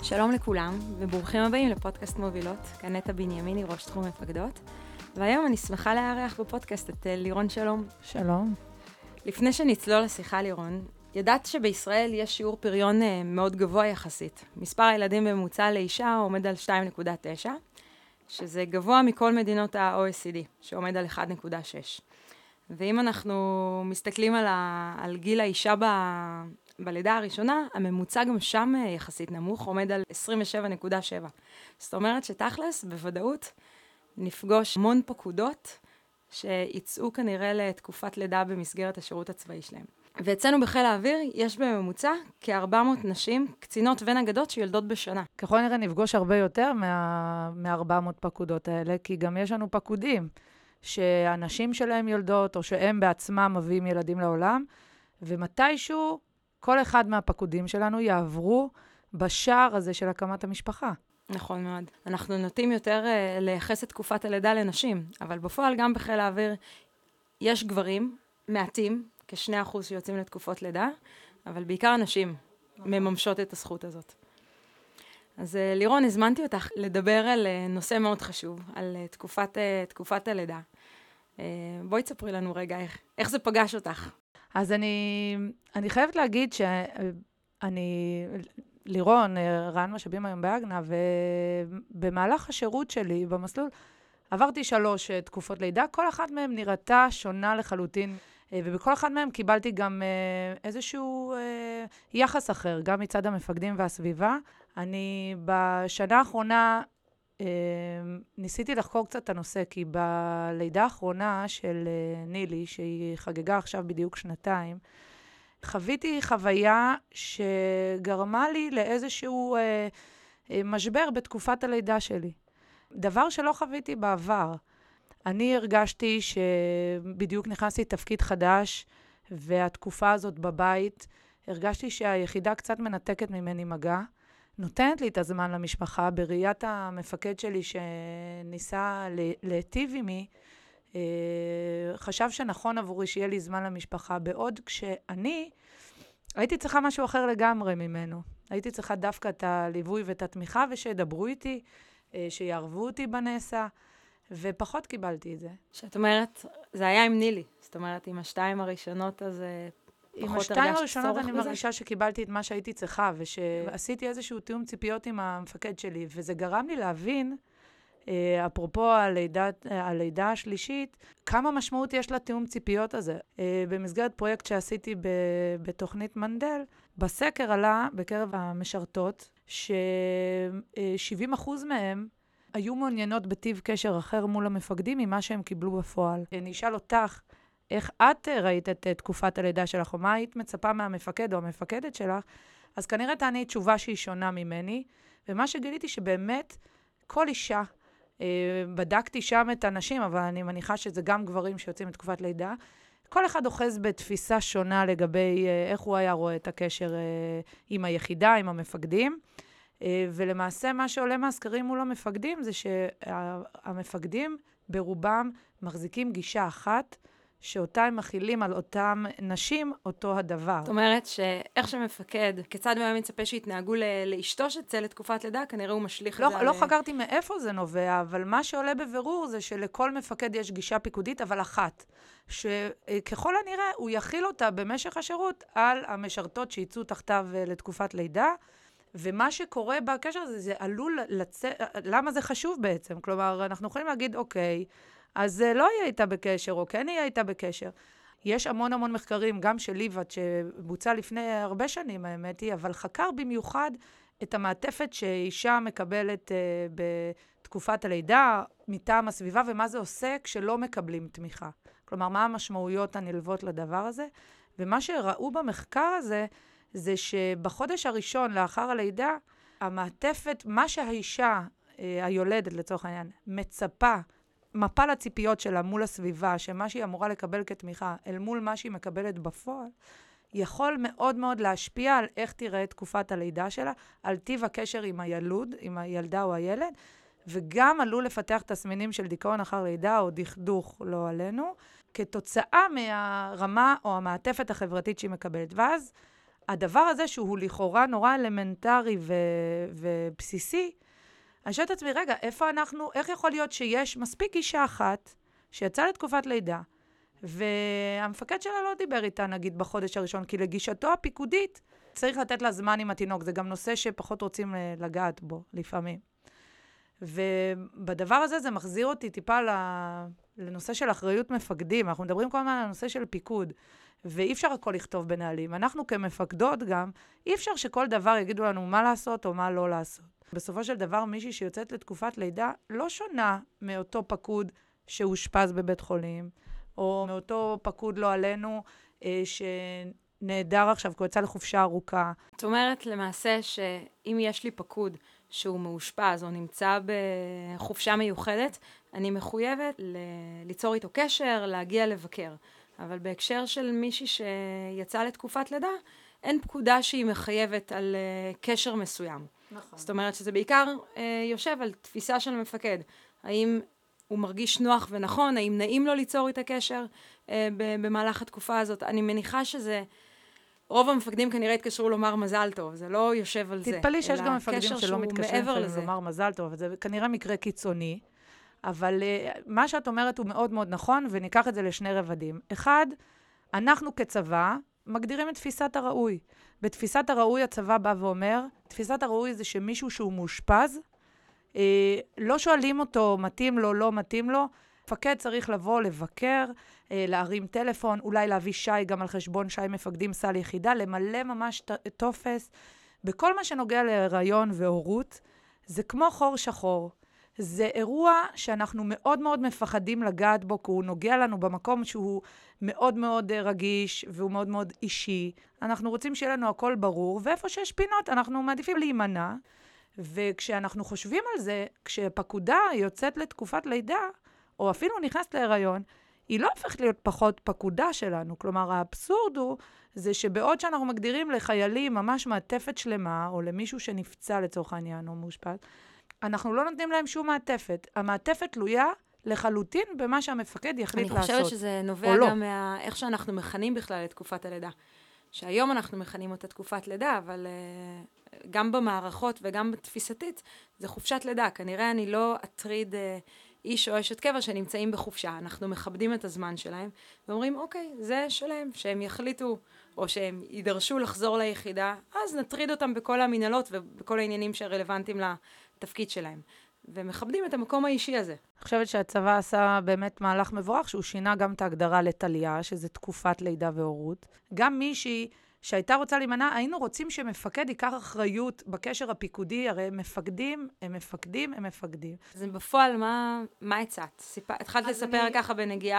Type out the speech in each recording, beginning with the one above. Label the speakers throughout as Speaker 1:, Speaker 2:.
Speaker 1: שלום לכולם, וברוכים הבאים לפודקאסט מובילות, כאן נטע בנימיני, ראש תחום מפקדות. והיום אני שמחה לארח בפודקאסט את לירון שלום.
Speaker 2: שלום.
Speaker 1: לפני שנצלול לשיחה לירון, ידעת שבישראל יש שיעור פריון מאוד גבוה יחסית. מספר הילדים בממוצע לאישה עומד על 2.9, שזה גבוה מכל מדינות ה-OECD, שעומד על 1.6. ואם אנחנו מסתכלים על גיל האישה בלידה הראשונה, הממוצע גם שם יחסית נמוך, עומד על 27.7. זאת אומרת שתכלס, בוודאות, נפגוש המון פקודות שיצאו כנראה לתקופת לידה במסגרת השירות הצבאי שלהם. ואצלנו בחיל האוויר יש בממוצע כ-400 נשים, קצינות ונגדות שיולדות בשנה.
Speaker 2: ככל נראה נפגוש הרבה יותר מה-400 פקודות האלה, כי גם יש לנו פקודים שהנשים שלהם יולדות, או שהם בעצמם מביאים ילדים לעולם, ומתישהו כל אחד מהפקודים שלנו יעברו בשער הזה של הקמת המשפחה.
Speaker 1: נכון מאוד. אנחנו נוטים יותר לייחס את תקופת הלידה לנשים, אבל בפועל גם בחיל האוויר יש גברים מעטים, כ2% שיוצאים לתקופות לידה, אבל בעיקר הנשים מממשות את הזכות הזאת. אז לירון, הזמנתי אותך לדבר על נושא מאוד חשוב, על תקופת הלידה. בואי תספרי לנו רגע איך זה פגש אותך.
Speaker 2: אז אני חייבת להגיד לירון, רע"ן משאבים היום באגנה, ובמהלך השירות שלי במסלול, עברתי 3 תקופות לידה, כל אחת מהן נראתה שונה לחלוטין, ובכל אחד מהם קיבלתי גם איזשהו יחס אחר, גם מצד המפקדים והסביבה. אני בשנה האחרונה ניסיתי לחקור קצת את הנושא, כי בלידה האחרונה של נילי, שהיא חגגה עכשיו בדיוק 2, חוויתי חוויה שגרמה לי לאיזשהו משבר בתקופת הלידה שלי. דבר שלא חוויתי בעבר. אני הרגשתי שבדיוק נכנסתי לתפקיד חדש, והתקופה הזאת בבית, הרגשתי שהיחידה קצת מנתקת ממני מגע, נותנת לי את הזמן למשפחה, בראיית המפקד שלי שניסה להיטיב עימי, חשב שנכון עבורי שיהיה לי זמן למשפחה, בעוד כשאני הייתי צריכה משהו אחר לגמרי ממנו. הייתי צריכה דווקא את הליווי ואת התמיכה, ושידברו איתי, שיערבו אותי בנסה, ופחות קיבלתי את זה.
Speaker 1: שאת אומרת, זה היה עם נילי. זאת אומרת, עם 2 הראשונות, אז
Speaker 2: עם 2 הראשונות אני מרגישה שקיבלתי את מה שהייתי צריכה, ושעשיתי איזשהו תיאום ציפיות עם המפקד שלי, וזה גרם לי להבין, אפרופו הלידה השלישית, כמה משמעות יש לתיאום ציפיות הזה. במסגרת פרויקט שעשיתי בתוכנית מנדל, בסקר עלה בקרב המשרתות, ש70% מהם היו מעוניינות בטיב קשר אחר מול המפקדים ממה שהם קיבלו בפועל. אני אשאל אותך, איך את ראית את תקופת הלידה שלך, או מה היית מצפה מהמפקד או המפקדת שלך, אז כנראה תעני תשובה שהיא שונה ממני, ומה שגיליתי שבאמת כל אישה, בדקתי שם את הנשים, אבל אני מניחה שזה גם גברים שיוצאים לתקופת לידה, כל אחד אוחז בתפיסה שונה לגבי איך הוא היה רואה את הקשר עם היחידה, עם המפקדים, ולמעשה מה שעולה מהסקרים מול המפקדים זה שהמפקדים ברובם מחזיקים גישה אחת, שאותה הם מכילים על אותם נשים אותו הדבר.
Speaker 1: זאת אומרת שאיך שמפקד, כיצד הוא מצפה שהתנהגו לאשתו שצא לתקופת לידה, כנראה הוא משליך את זה.
Speaker 2: לא חקרתי מאיפה זה נובע, אבל מה שעולה בבירור זה שלכל מפקד יש גישה פיקודית, אבל אחת. שככל הנראה הוא יכיל אותה במשך השירות על המשרתות שיצאו תחתיו לתקופת לידה, ומה שקורה בקשר הזה, זה עלול למה זה חשוב בעצם? כלומר, אנחנו יכולים להגיד, אוקיי, אז לא יהיה איתה בקשר, או כן יהיה איתה בקשר. יש המון מחקרים, גם של ליבת, שבוצע לפני הרבה שנים, האמת היא, אבל חקר במיוחד את המעטפת שאישה מקבלת בתקופת הלידה, מטעם הסביבה, ומה זה עושה כשלא מקבלים תמיכה. כלומר, מה המשמעויות הנלוות לדבר הזה? ומה שראו במחקר הזה, זה שבחודש הראשון לאחר הלידה, המעטפת, מה שהאישה היולדת לצורך העניין, מצפה, מפה לציפיות שלה מול הסביבה, שמה שהיא אמורה לקבל כתמיכה, אל מול מה שהיא מקבלת בפועל, יכול מאוד מאוד להשפיע על איך תראה תקופת הלידה שלה, על טיב הקשר עם הילוד, עם הילדה או הילד, וגם עלול לפתח תסמינים של דיכאון אחר לידה או דכדוך, לא עלינו, כתוצאה מהרמה או המעטפת החברתית שהיא מקבלת. ואז הדבר הזה שהוא לכאורה נורא אלמנטרי ובסיסי, אני שואלת את עצמי, רגע, איך יכול להיות שיש מספיק אישה אחת שיצאה לתקופת לידה, והמפקד שלה לא דיבר איתה, נגיד, בחודש הראשון, כי לגישתו הפיקודית צריך לתת לה זמן עם התינוק. זה גם נושא שפחות רוצים לגעת בו, לפעמים. ובדבר הזה זה מחזיר אותי טיפה לנושא של אחריות מפקדים. אנחנו מדברים כל הזמן על הנושא של פיקוד, ואי אפשר הכל לכתוב בנהלים. אנחנו כמפקדות גם, אי אפשר שכל דבר יגידו לנו מה לעשות או מה לא לעשות. בסופו של דבר, מישהי שיוצאת לתקופת לידה לא שונה מאותו פקוד שהושפז בבית חולים, או מאותו פקוד לא עלינו שנהדר עכשיו, כי הוא יצא לחופשה ארוכה.
Speaker 1: זאת אומרת, למעשה, שאם יש לי פקוד שהוא מאושפז או נמצא בחופשה מיוחדת, אני מחויבת ליצור איתו קשר, להגיע לבקר. אבל בהקשר של מישהי שיצאה לתקופת לידה, אין פקודה שהיא מחייבת על קשר מסוים. נכון. זאת אומרת שזה בעיקר יושב על תפיסה של המפקד. האם הוא מרגיש נוח ונכון, האם נעים לו ליצור איתה קשר במהלך התקופה הזאת. אני מניחה שזה, רוב המפקדים כנראה התקשרו לומר מזל טוב, זה לא יושב על זה.
Speaker 2: תתפלאי שיש גם מפקדים שלא מתקשרים לומר מזל טוב, זה כנראה מקרה קיצוני, אבל מה שאת אומרת הוא מאוד מאוד נכון, וניקח את זה לשני רבדים. אחד, אנחנו כצבא מגדירים את תפיסת הראוי. בתפיסת הראוי הצבא בא ואומר, תפיסת הראוי זה שמישהו שהוא מאושפז, לא שואלים אותו, מתאים לו, לא מתאים לו. מפקד צריך לבוא לבקר, להרים טלפון, אולי להביא שי גם על חשבון שי מפקדים סל יחידה, למלא ממש טופס. בכל מה שנוגע להיריון והורות, זה כמו חור שחור. זה אירוע שאנחנו מאוד מאוד מפחדים לגעת בו, כי הוא נוגע לנו במקום שהוא מאוד מאוד רגיש, והוא מאוד מאוד אישי. אנחנו רוצים שיהיה לנו הכל ברור, ואיפה שיש פינות אנחנו מעדיפים להימנע. וכשאנחנו חושבים על זה, כשפקודה יוצאת לתקופת לידה, או אפילו נכנסת להיריון, היא לא הופכת להיות פחות פקודה שלנו. כלומר, האבסורד הוא, זה שבעוד שאנחנו מגדירים לחיילים ממש מעטפת שלמה, או למישהו שנפצע לצורך העניין או מאושפז, אנחנו לא נותנים להם שום מעטפת. המעטפת תלויה לחלוטין במה שהמפקד יחליט לעשות.
Speaker 1: אני חושבת שזה נובע גם איך שאנחנו מכנים בכלל את תקופת הלידה. שהיום אנחנו מכנים אותה תקופת לידה, אבל גם במערכות וגם בתפיסתית, זה חופשת לידה. כנראה אני לא אטריד איש או אשת קבע שנמצאים בחופשה. אנחנו מכבדים את הזמן שלהם, ואומרים, אוקיי, זה שלהם, שהם יחליטו, או שהם יידרשו לחזור ליחידה, אז נטריד אותם בכל המנהלות ובכל העניינים שרלוונטיים לתפקיד שלהם. ומכבדים את המקום האישי הזה.
Speaker 2: אני חושבת שהצבא עשה באמת מהלך מבורך, שהוא שינה גם את ההגדרה לתליה, שזה תקופת לידה והורות. גם מישהי שהייתה רוצה להימנע, היינו רוצים שמפקד ייקח אחריות בקשר הפיקודי, הרי מפקדים, הם מפקדים, הם מפקדים.
Speaker 1: אז בפועל, מה הצעת? התחלת לספר ככה בנגיעה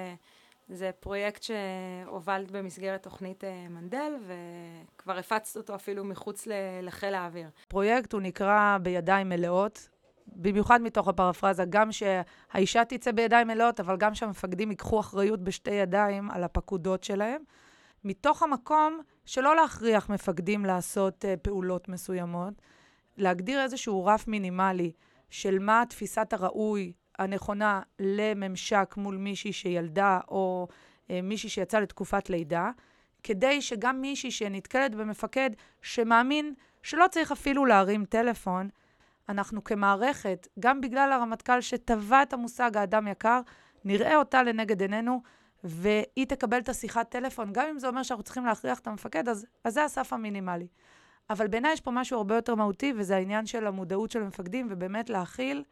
Speaker 1: שזה פרויקט שהובלת במסגרת תוכנית מנדל, וכבר הפצת אותו אפילו מחוץ לחיל האוויר.
Speaker 2: פרויקט הוא נקרא בידיים מלאות, במיוחד מתוך הפרפרזה, גם שהאישה תצא בידיים מלאות, אבל גם שהמפקדים ייקחו אחריות בשתי ידיים על הפקודות שלהם, מתוך המקום שלא להכריח מפקדים לעשות פעולות מסוימות, להגדיר איזשהו רף מינימלי של מה תפיסת הראוי הנכונה לממשק מול מישהי שילדה או מישהי שיצא לתקופת לידה, כדי שגם מישהי שנתקלת במפקד שמאמין שלא צריך אפילו להרים טלפון, אנחנו כמערכת, גם בגלל הרמטכ"ל שטבע את המושג האדם יקר, נראה אותה לנגד עינינו, והיא תקבל את השיחת טלפון, גם אם זה אומר שאנחנו צריכים להכריח את המפקד, אז זה הסף המינימלי. אבל בעיניי יש פה משהו הרבה יותר מהותי, וזה העניין של המודעות של המפקדים, ובאמת להכיל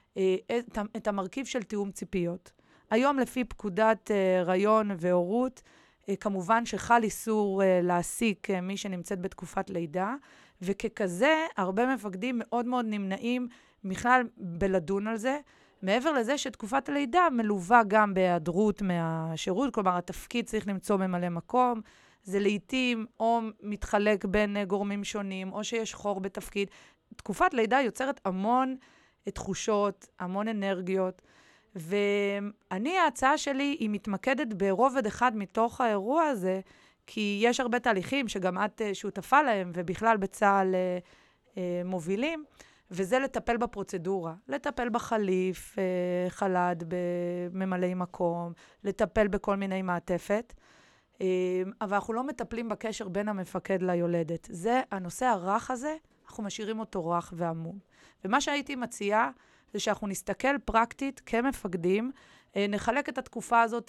Speaker 2: את המרכיב של תיאום ציפיות. היום לפי פקודת הריון והורות, כמובן שחל איסור להעסיק מי שנמצאת בתקופת לידה, וככזה הרבה מפקדים מאוד מאוד נמנעים בכלל בלדון על זה, מעבר לזה שתקופת הלידה מלווה גם בהיעדרות מהשירות, כלומר התפקיד צריך למצוא ממלא מקום, זה לעתים או מתחלק בין גורמים שונים, או שיש חור בתפקיד. תקופת לידה יוצרת המון תחושות, המון אנרגיות, ואני, ההצעה שלי היא מתמקדת ברובד אחד מתוך האירוע הזה, כי יש הרבה תהליכים שגם את שותפה להם, ובכלל בצה"ל מובילים, וזה לטפל בפרוצדורה, לטפל בחליף, חלד, בממלאי מקום, לטפל בכל מיני מעטפת. אבל אנחנו לא מטפלים בקשר בין המפקד ליולדת. זה, הנושא הרך הזה, אנחנו משאירים אותו רך ועמום. ומה שהייתי מציעה, זה שאנחנו נסתכל פרקטית כמפקדים, נחלק את התקופה הזאת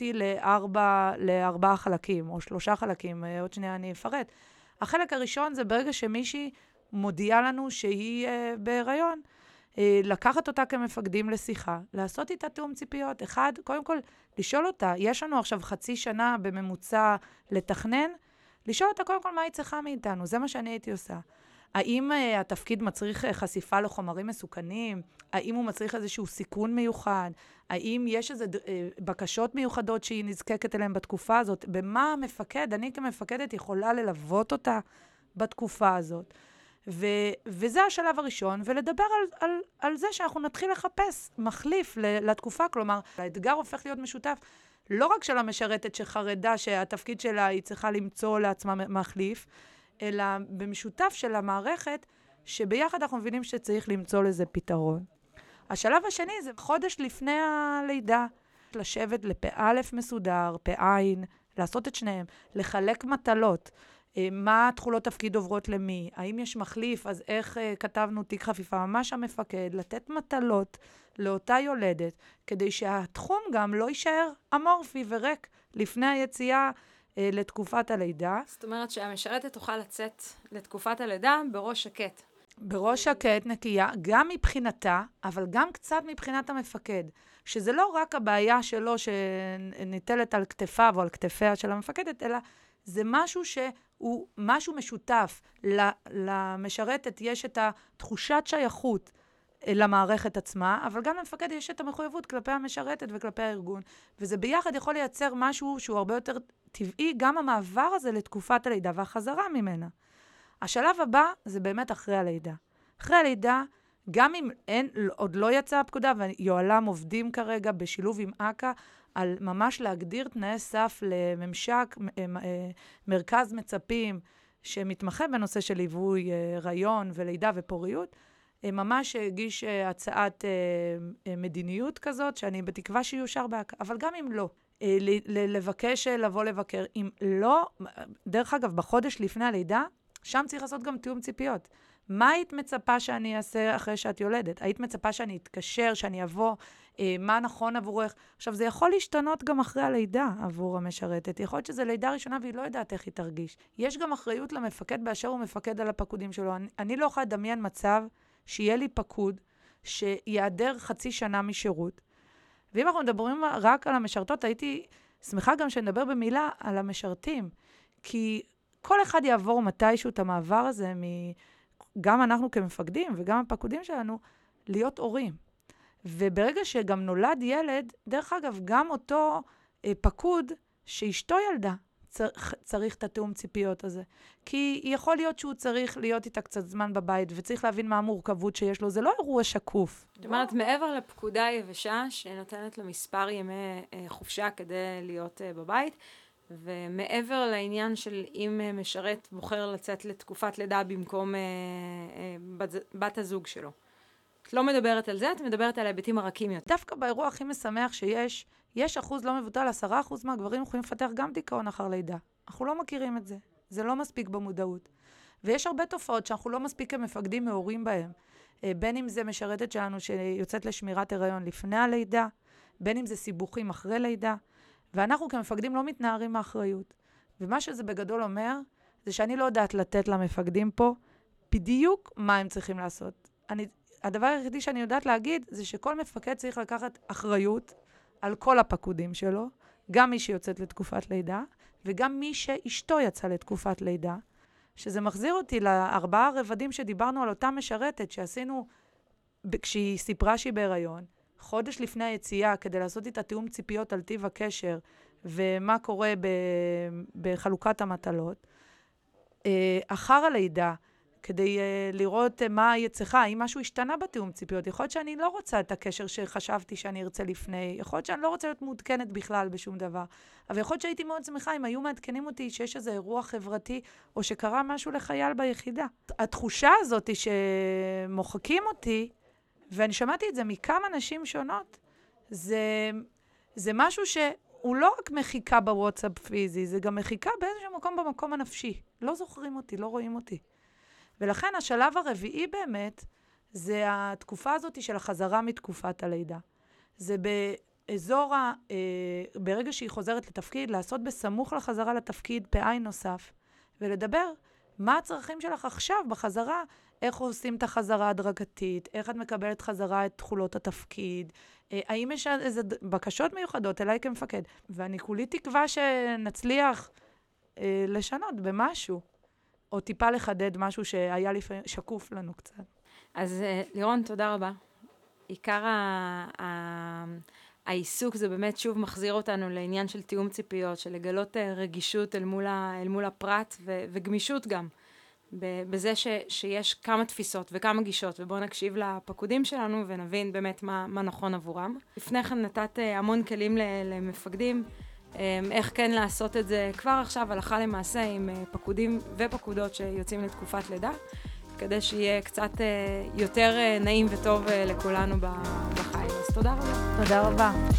Speaker 2: לארבעה חלקים, או 3 חלקים, עוד שנייה אני אפרט. החלק הראשון זה ברגע שמישהי מודיעה לנו שהיא בהיריון, לקחת אותה כמפקדים לשיחה, לעשות איתה תאום ציפיות. אחד, קודם כל, לשאול אותה, יש לנו עכשיו 0.5 שנה בממוצע לתכנן, לשאול אותה קודם כל מה היא צריכה מאיתנו, זה מה שאני הייתי עושה. האם התפקיד מצריך חשיפה לחומרים מסוכנים? האם הוא מצריך איזשהו סיכון מיוחד? האם יש איזה בקשות מיוחדות שהיא נזקקת אליהן בתקופה הזאת? במה המפקד, אני כמפקדת יכולה ללוות אותה בתקופה הזאת? וזה השלב הראשון, ולדבר על זה שאנחנו נתחיל לחפש מחליף לתקופה, כלומר, האתגר הופך להיות משותף, לא רק של המשרתת שחרדה שהתפקיד שלה היא צריכה למצוא לעצמה מחליף, אלא במשותף של המערכת, שביחד אנחנו מבינים שצריך למצוא לזה פתרון. השלב השני זה חודש לפני הלידה, לשבת לפ"א מסודר, פ"עין, לעשות את שניהם, לחלק מטלות, מה תחולות תפקיד עוברות למי, האם יש מחליף, אז איך כתבנו תיק חפיפה, ממש המפקד, לתת מטלות לאותה יולדת, כדי שהתחום גם לא יישאר אמורפי וריק לפני היציאה לתקופת הלידה.
Speaker 1: זאת אומרת שהמשרתת תוכל לצאת לתקופת הלידה בראש שקט.
Speaker 2: בראש שקט, נקייה, גם מבחינתה, אבל גם קצת מבחינת המפקד. שזה לא רק הבעיה שלו שניטלת על כתפיו או על כתפיה של המפקדת, אלא זה משהו שהוא משהו משותף. למשרתת יש את התחושת שייכות למערכת עצמה, אבל גם למפקד יש את המחויבות כלפי המשרתת וכלפי הארגון. וזה ביחד יכול לייצר משהו שהוא הרבה יותר טבעי, גם המעבר הזה לתקופת הלידה והחזרה ממנה. השלב הבא זה באמת אחרי הלידה. אחרי הלידה, גם אם עוד לא יצאה הפקודה, ויועלם עובדים כרגע בשילוב עם אק"א, על ממש להגדיר תנאי סף לממשק, מרכז מצפים, שמתמחה בנושא של ליווי הריון ולידה ופוריות, ממש הגיש הצעת מדיניות כזאת, שאני בתקווה שיושר באק"א, אבל גם אם לא, לבקש לבוא לבקר, אם לא, דרך אגב, בחודש לפני הלידה, שם צריך לעשות גם תיאום ציפיות. מה היית מצפה שאני אעשה אחרי שאת יולדת? היית מצפה שאני אתקשר, שאני אבוא, מה נכון עבורך? עכשיו, זה יכול להשתנות גם אחרי הלידה עבור המשרתת. יכול להיות שזו לידה ראשונה והיא לא יודעת איך היא תרגיש. יש גם אחריות למפקד באשר הוא מפקד על הפקודים שלו. אני לא יכולה לדמיין מצב שיהיה לי פקוד שיעדר 0.5 שנה משירות. ואם אנחנו מדברים רק על המשרתות, הייתי שמחה גם שנדבר במילה על המשרתים. כי כל אחד יעבור מתישהו את המעבר הזה, גם אנחנו כמפקדים וגם הפקודים שלנו, להיות הורים. וברגע שגם נולד ילד, דרך אגב, גם אותו פקוד שאשתו ילדה, צריך את התאום ציפיות הזה. כי יכול להיות שהוא צריך להיות איתה קצת זמן בבית, וצריך להבין מה המורכבות שיש לו. זה לא אירוע שקוף.
Speaker 1: זאת אומרת, מעבר לפקודה היבשה, שנותנת לו מספר ימי חופשה כדי להיות בבית, ומעבר לעניין של אם משרת בוחר לצאת לתקופת לידה במקום בת הזוג שלו. את לא מדברת על זה, את מדברת על ההיבטים הרכים יותר.
Speaker 2: דווקא באירוע הכי משמח שיש, יש אחוז לא מבוטל, 10% מהגברים יכולים לפתח גם דיכאון אחר לידה. אנחנו לא מכירים את זה. זה לא מספיק במודעות. ויש הרבה תופעות שאנחנו לא מספיק כמפקדים מהורים בהם. בין אם זה משרתת שלנו שיוצאת לשמירת הריון לפני הלידה, בין אם זה סיבוכים אחרי לידה, ואנחנו כמפקדים לא מתנערים מאחריות. ומה שזה בגדול אומר, זה שאני לא יודעת לתת למפקדים פה בדיוק מה הם צריכים לעשות. הדבר היחידי שאני יודעת להגיד, זה שכל מפקד צריך לקחת אחריות על כל הפקודים שלו, גם מי שיוצאת לתקופת לידה, וגם מי שאשתו יצא לתקופת לידה, שזה מחזיר אותי ל4 רבדים שדיברנו על אותה משרתת, שעשינו, כשהיא סיפרה שהיא בהיריון, חודש לפני היציאה, כדי לעשות איתה תיאום ציפיות על טיב הקשר, ומה קורה בחלוקת המטלות. אחר הלידה, כדי לראות מה היא צריכה, אם משהו השתנה בתיאום ציפיות. יכול להיות שאני לא רוצה את הקשר שחשבתי שאני ארצה לפני, יכול להיות שאני לא רוצה להיות מעודכנת בכלל בשום דבר, אבל יכול להיות שהייתי מאוד שמחה אם היו מעדכנים אותי שיש איזה אירוע חברתי, או שקרה משהו לחייל ביחידה. התחושה הזאת שמוחקים אותי, ואני שמעתי את זה מכמה נשים שונות, זה משהו הוא לא רק מחיקה בוואטסאפ פיזי, זה גם מחיקה באיזשהו מקום במקום הנפשי. לא זוכרים אותי, לא רואים אותי. ולכן השלב הרביעי באמת, זה התקופה הזאת של החזרה מתקופת הלידה. זה באזור, ברגע שהיא חוזרת לתפקיד, לעשות בסמוך לחזרה לתפקיד פעי נוסף, ולדבר מה הצרכים שלך עכשיו בחזרה, איך עושים את החזרה הדרגתית, איך את מקבלת חזרה את תחולות התפקיד, האם יש איזה בקשות מיוחדות אליי כמפקד. ואני כולי תקווה שנצליח לשנות במשהו, או טיפה לחדד משהו שהיה לפעמים שקוף לנו קצת.
Speaker 1: אז לירון, תודה רבה. עיקר העיסוק זה באמת שוב מחזיר אותנו לעניין של תיאום ציפיות, של לגלות רגישות אל מול הפרט וגמישות גם. בזה שיש כמה תפיסות וכמה גישות, ובואו נקשיב לפקודים שלנו ונבין באמת מה נכון עבורם. לפני כן נתת המון כלים למפקדים, איך כן לעשות את זה כבר עכשיו הלכה למעשה עם פקודים ופקודות שיוצאים לתקופת לידה, כדי שיהיה קצת יותר נעים וטוב לכולנו בחיים. אז תודה רבה.
Speaker 2: תודה רבה.